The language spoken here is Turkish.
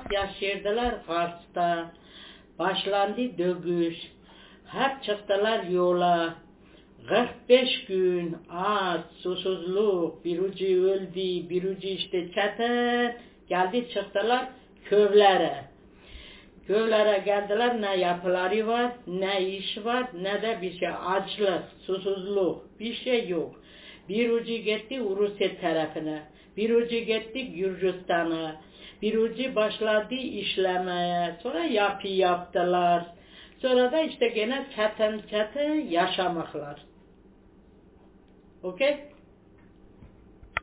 yaşayırdılar Kars'ta. Başlandı dövüş. Hep çıktılar yola. 45 gün aç, susuzluk, bir ucu öldü, bir ucu işte çetin. Geldi çıktılar kövlere. Kövlere geldiler, ne yapıları var, ne iş var, ne de bir şey. Açlık, susuzluk, bir şey yok. Bir ucu gitti Rusya tarafına, bir ucu gitti Gürcistan'a, bir ucu başladı işlemeye, sonra yaptılar. Sonra da işte gene çetin yaşamaklar. Okay?